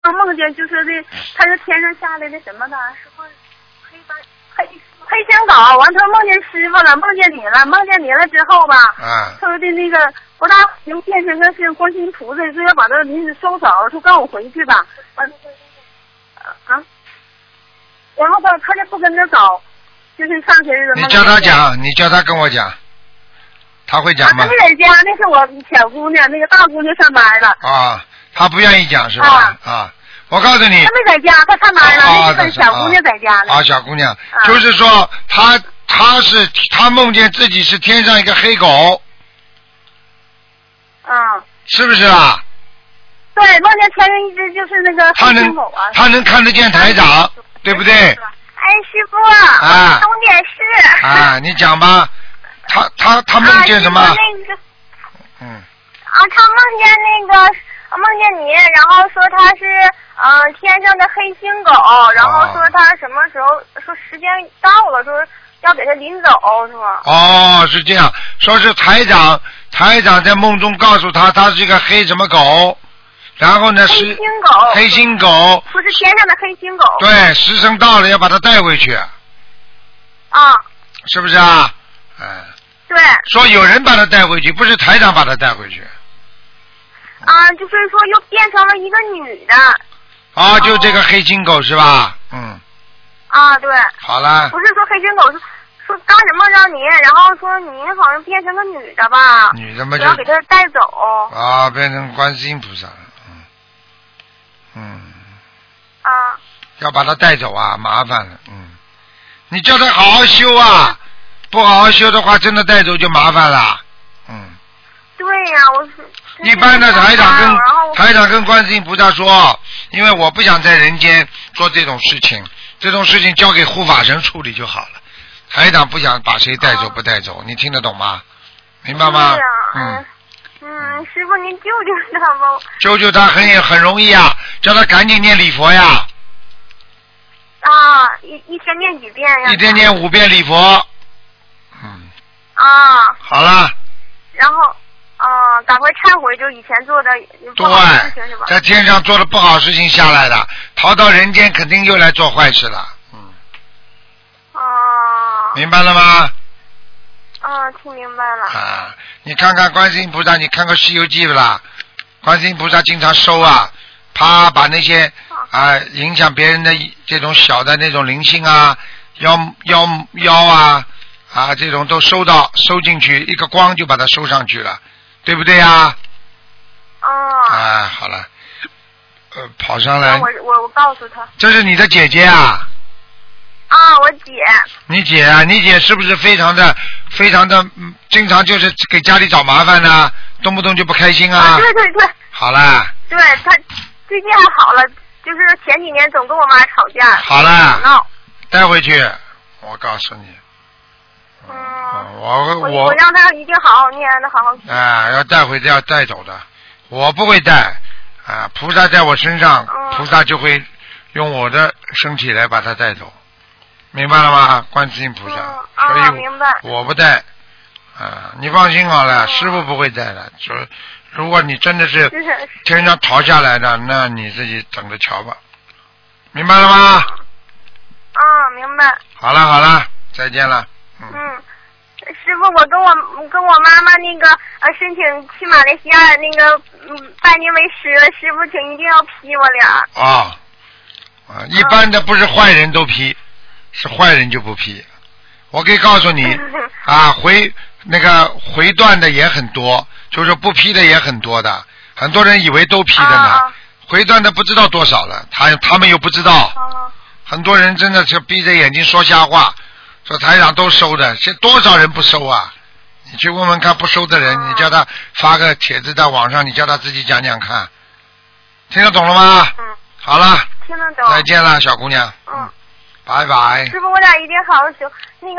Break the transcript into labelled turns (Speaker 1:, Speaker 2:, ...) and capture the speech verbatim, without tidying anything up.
Speaker 1: 梦见就是这，他是天上下来的什么的，是不是黑白黑黑星狗？完他梦见师傅了，梦见你了，梦见你了之后吧，
Speaker 2: 啊，
Speaker 1: 他说的那个不大能变成个是观世音菩萨，说要把他临时收走，说让我回去吧，完啊，然后他他就不跟着走，就是上学日子。
Speaker 2: 你叫他讲，你叫他跟我讲，他会讲吗？
Speaker 1: 他没在家，那是我小姑娘，那个大姑娘上班了。
Speaker 2: 啊，他不愿意讲是吧？啊。啊我告诉你，
Speaker 1: 他没在家，他上班了。
Speaker 2: 啊，
Speaker 1: 那个小姑娘在家呢。
Speaker 2: 啊，小姑娘，
Speaker 1: 啊、
Speaker 2: 就是说，他他是他梦见自己是天上一个黑狗。
Speaker 1: 嗯。
Speaker 2: 是不是啊？
Speaker 1: 对，梦见天上一只就是那个黑金狗啊。
Speaker 2: 他能看得见台长，对不对？
Speaker 1: 哎，师傅，啊，懂点事。
Speaker 2: 啊，你讲吧。他他他梦见什么？
Speaker 1: 啊、那个。
Speaker 2: 嗯。
Speaker 1: 啊，他梦见那个。梦见你，然后说他是嗯、呃、天上的黑星狗，然后说他什么时候、哦、说时间到了，说要给他领走，是吧？
Speaker 2: 哦，是这样，说是台长，台长在梦中告诉他，他是一个黑什么狗，然后呢是
Speaker 1: 黑星狗，
Speaker 2: 黑星狗，
Speaker 1: 不是天上的黑星狗。
Speaker 2: 对，时辰到了要把它带回去。
Speaker 1: 啊。
Speaker 2: 是不是啊？嗯。
Speaker 1: 对。
Speaker 2: 说有人把它带回去，不是台长把它带回去。
Speaker 1: 啊，就是说又变成了一个女的。
Speaker 2: 啊，就这个黑金狗是吧？嗯。
Speaker 1: 啊，对。
Speaker 2: 好了。
Speaker 1: 不是说黑金狗，是说刚什么让你，然后说你好像变成个女的吧？
Speaker 2: 女的嘛就
Speaker 1: 要给他带走。
Speaker 2: 啊，变成观世音菩萨了，嗯。嗯。
Speaker 1: 啊。
Speaker 2: 要把他带走啊，麻烦了，嗯。你叫他好好修啊，不好好修的话，真的带走就麻烦了，嗯。
Speaker 1: 对呀、啊，我是。
Speaker 2: 一般的台长跟台长跟观世音菩萨说，因为我不想在人间做这种事情，这种事情交给护法神处理就好了。台长不想把谁带走不带走，你听得懂吗？明白吗？
Speaker 1: 嗯。嗯，师傅您救救他吧。
Speaker 2: 救救他很很容易啊，叫他赶紧念礼佛呀。
Speaker 1: 啊，一一天念几遍呀？
Speaker 2: 一天念五遍礼佛。嗯。
Speaker 1: 啊。
Speaker 2: 好了。
Speaker 1: 然后。啊，赶快忏悔，就以前做的不好的事情是吧？
Speaker 2: 在天上做了不好事情下来的，逃到人间肯定又来做坏事了。嗯。
Speaker 1: 哦。
Speaker 2: 明白了吗？
Speaker 1: 啊，听明白了。
Speaker 2: 啊，你看看观世音菩萨，你看过《西游记》不啦？观世音菩萨经常收啊，啪把那些啊影响别人的这种小的那种灵性啊、妖妖妖啊啊这种都收到收进去，一个光就把它收上去了。对不对呀、啊？
Speaker 1: 哦。
Speaker 2: 啊，好了，呃，跑上来。
Speaker 1: 我我我告诉他。
Speaker 2: 这是你的姐姐啊。
Speaker 1: 啊，我姐。
Speaker 2: 你姐啊，你姐是不是非常的、非常的，嗯，经常就是给家里找麻烦呢、啊？动不动就不开心啊？
Speaker 1: 啊对对对。
Speaker 2: 好了。
Speaker 1: 对她最近还好了，就是前几年总跟我妈吵架。
Speaker 2: 好了。
Speaker 1: 闹。
Speaker 2: 带回去，我告诉你。
Speaker 1: 嗯，
Speaker 2: 我
Speaker 1: 我我让他一定好好念，他好好学。
Speaker 2: 啊，要带回要带走的，我不会带啊，菩萨在我身上，
Speaker 1: 嗯、
Speaker 2: 菩萨就会用我的身体来把它带走，明白了吗？观世音菩萨，
Speaker 1: 嗯、
Speaker 2: 所以、
Speaker 1: 啊、明白
Speaker 2: 我不带啊，你放心好了，
Speaker 1: 嗯、
Speaker 2: 师傅不会带的。说如果你真的是天上逃下来的，那你自己等着瞧吧，明白了吗？
Speaker 1: 啊，明白。
Speaker 2: 好了好了，再见了。
Speaker 1: 嗯，师傅，我跟我跟我妈妈那个呃申请去马来西亚那个嗯拜您为师了，师傅请一定要批我俩。
Speaker 2: 啊啊，一般的不是坏人都批，是坏人就不批。我可以告诉你啊，回那个回断的也很多，就是不批的也很多的，很多人以为都批的呢，
Speaker 1: 啊、
Speaker 2: 回断的不知道多少了，他他们又不知道，
Speaker 1: 啊、
Speaker 2: 很多人真的是闭着眼睛说瞎话。说台长都收的，现多少人不收啊？你去问问看不收的人，
Speaker 1: 嗯、
Speaker 2: 你叫他发个帖子在网上，你叫他自己讲讲看，听得懂了吗？
Speaker 1: 嗯。
Speaker 2: 好了。
Speaker 1: 听得懂。
Speaker 2: 再见了，小姑娘。
Speaker 1: 嗯。
Speaker 2: 拜拜。
Speaker 1: 师傅，我俩一定好好修那个。